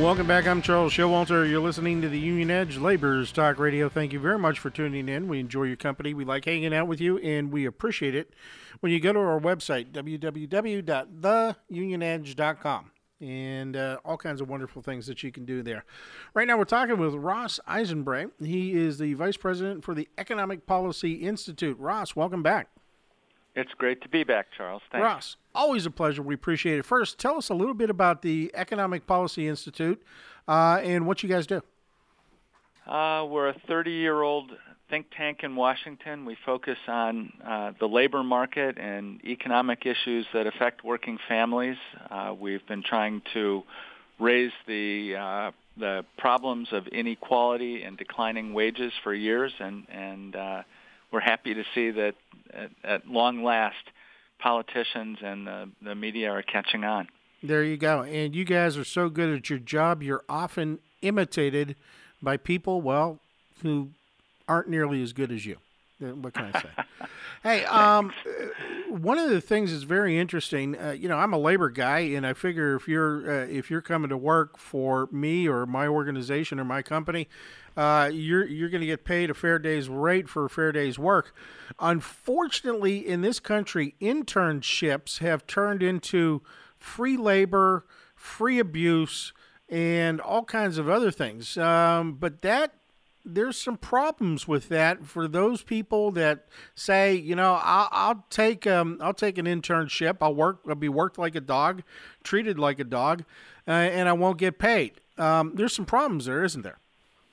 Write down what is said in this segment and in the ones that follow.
Welcome back. I'm Charles Showalter. You're listening to the Union Edge Laborers Talk Radio. Thank you very much for tuning in. We enjoy your company. We like hanging out with you, and we appreciate it when you go to our website, www.theunionedge.com, and all kinds of wonderful things that you can do there. Right now, we're talking with Ross Eisenbray. He is the Vice President for the Economic Policy Institute. Ross, welcome back. It's great to be back, Charles. Thanks. Ross, always a pleasure. We appreciate it. First, tell us a little bit about the Economic Policy Institute and what you guys do. We're a 30-year-old think tank in Washington. We focus on the labor market and economic issues that affect working families. We've been trying to raise the problems of inequality and declining wages for years, and we're happy to see that at long last, politicians and the media are catching on. There you go. And you guys are so good at your job, you're often imitated by people, well, who aren't nearly as good as you. What can I say? Hey, one of the things that's very interesting, I'm a labor guy, and I figure if you're coming to work for me or my organization or my company, you're going to get paid a fair day's rate for a fair day's work. Unfortunately, in this country, internships have turned into free labor, free abuse, and all kinds of other things. But there's some problems with that for those people that say, I'll take an internship. I'll be worked like a dog, treated like a dog, and I won't get paid. There's some problems there, isn't there?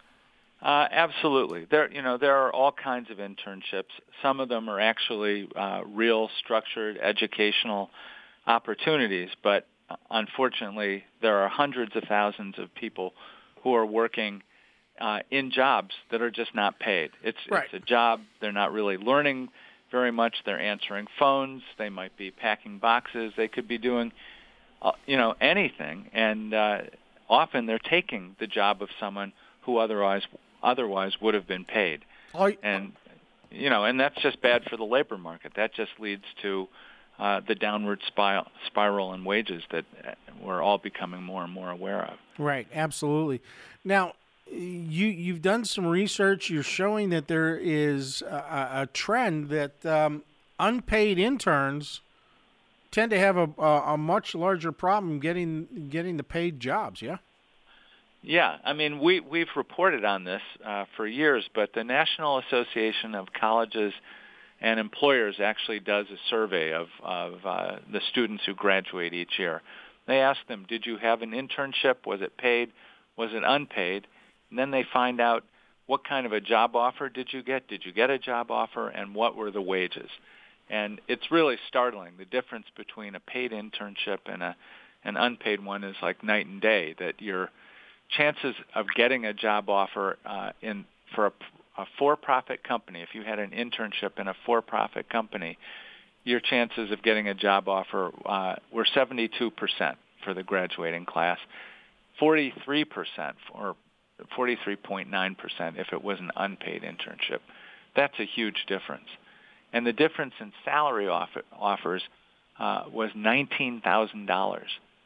Absolutely. There are all kinds of internships. Some of them are actually real structured educational opportunities, but unfortunately, there are hundreds of thousands of people who are working in jobs that are just not paid. It's a job. They're not really learning very much. They're answering phones. They might be packing boxes. They could be doing, anything. And often they're taking the job of someone who otherwise would have been paid. And that's just bad for the labor market. That just leads to the downward spiral in wages that we're all becoming more and more aware of. Right, absolutely. Now, you've done some research. You're showing that there is a trend that unpaid interns tend to have a much larger problem getting the paid jobs. Yeah. Yeah, I mean we've reported on this for years, but the National Association of Colleges and Employers actually does a survey of the students who graduate each year. They ask them, did you have an internship? Was it paid? Was it unpaid? And then they find out what kind of a job offer did you get? Did you get a job offer? And what were the wages? And it's really startling. The difference between a paid internship and an unpaid one is like night and day, that your chances of getting a job offer for a for-profit company, if you had an internship in a for-profit company, your chances of getting a job offer were 72% for the graduating class, 43% or 43.9% if it was an unpaid internship. That's a huge difference. And the difference in salary offers was $19,000.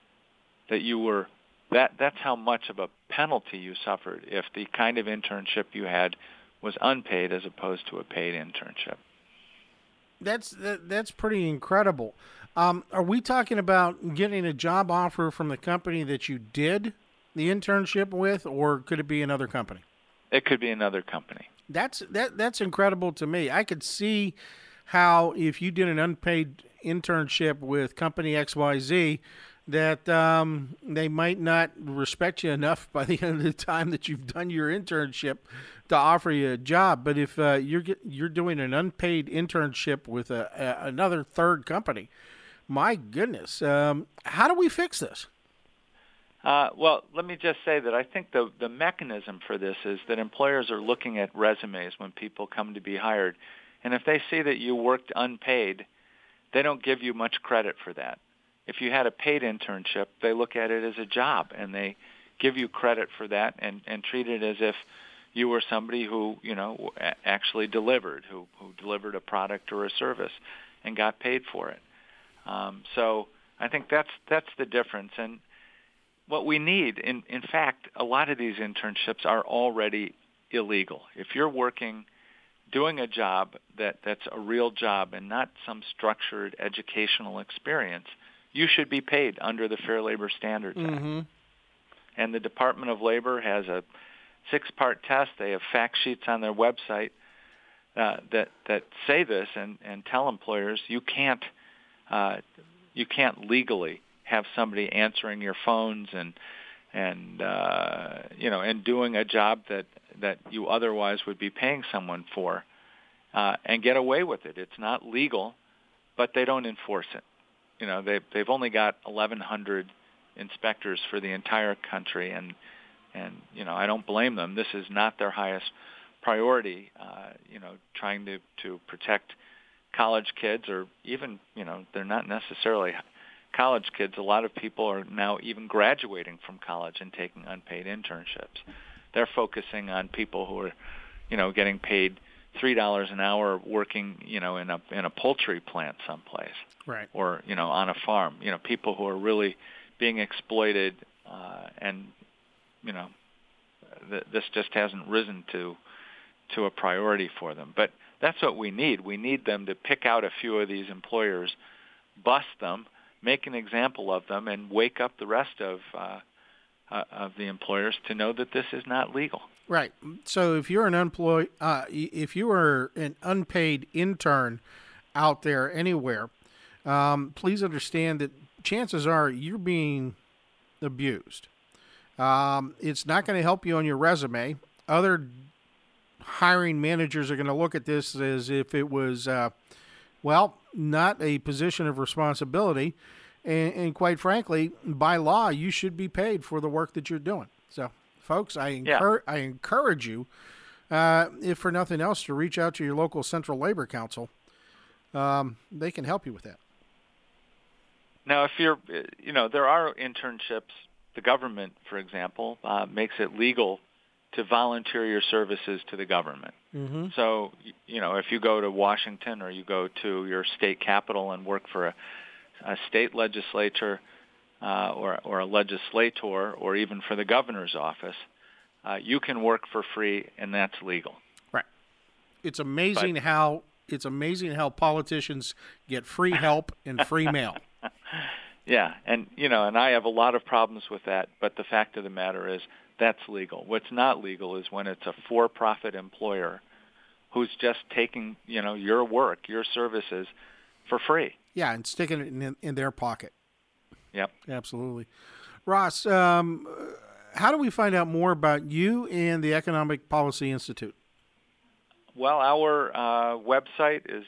That's how much of a penalty you suffered if the kind of internship you had was unpaid as opposed to a paid internship. That's pretty incredible. Are we talking about getting a job offer from the company that you did the internship with, or could it be another company? It could be another company. That's incredible to me. I could see how if you did an unpaid internship with company XYZ, that they might not respect you enough by the end of the time that you've done your internship to offer you a job. But if you're doing an unpaid internship with another third company, my goodness, how do we fix this? Well, let me just say that I think the mechanism for this is that employers are looking at resumes when people come to be hired. And if they see that you worked unpaid, they don't give you much credit for that. If you had a paid internship, they look at it as a job, and they give you credit for that and treat it as if you were somebody who, actually delivered, who delivered a product or a service and got paid for it. So I think that's the difference. And what we need, in fact, a lot of these internships are already illegal. If you're doing a job that's a real job and not some structured educational experience, you should be paid under the Fair Labor Standards Act. And the Department of Labor has a 6-part test. They have fact sheets on their website that say this and tell employers you can't legally have somebody answering your phones and doing a job that you otherwise would be paying someone for and get away with it. It's not legal, but they don't enforce it. They've only got 1,100 inspectors for the entire country, and I don't blame them. This is not their highest priority. Trying to protect college kids, or even they're not necessarily college kids. A lot of people are now even graduating from college and taking unpaid internships. They're focusing on people who are, getting paid $3 an hour working, in a poultry plant someplace, right? Or on a farm. People who are really being exploited, and this just hasn't risen to a priority for them. But that's what we need. We need them to pick out a few of these employers, bust them, make an example of them, and wake up the rest of the employers to know that this is not legal. Right. So if you're if you are an unpaid intern out there anywhere, please understand that chances are you're being abused. It's not going to help you on your resume. Other hiring managers are going to look at this as if it was, not a position of responsibility. And quite frankly, by law, you should be paid for the work that you're doing. So, folks, I encourage you, if for nothing else, to reach out to your local Central Labor Council. They can help you with that. Now, if you're, there are internships. The government, for example, makes it legal to volunteer your services to the government. Mm-hmm. So, if you go to Washington or you go to your state capital and work for a state legislature or a legislator, or even for the governor's office, you can work for free, and that's legal. Right. It's amazing how politicians get free help and free mail. Yeah, and and I have a lot of problems with that, but the fact of the matter is that's legal. What's not legal is when it's a for-profit employer who's just taking, your work, your services for free. Yeah, and sticking it in their pocket. Yep. Absolutely. Ross, how do we find out more about you and the Economic Policy Institute? Well, our website is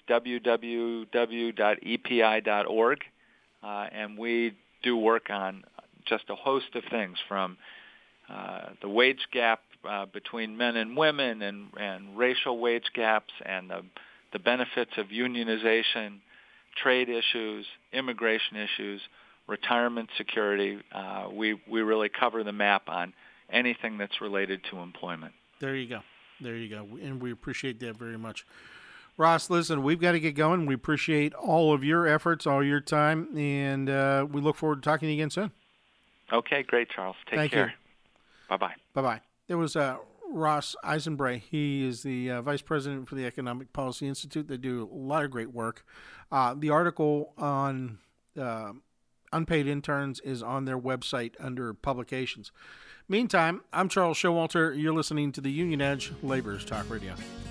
www.epi.org. And we do work on just a host of things, from the wage gap between men and women, and racial wage gaps, and the benefits of unionization, trade issues, immigration issues, retirement security. We really cover the map on anything that's related to employment. There you go. And we appreciate that very much. Ross, listen, we've got to get going. We appreciate all of your efforts, all your time, and we look forward to talking to you again soon. Okay, great, Charles. Take care. Bye-bye. Bye-bye. There was Ross Eisenbray. He is the Vice President for the Economic Policy Institute. They do a lot of great work. The article on unpaid interns is on their website under publications. Meantime, I'm Charles Showalter. You're listening to the Union Edge Laborers Talk Radio.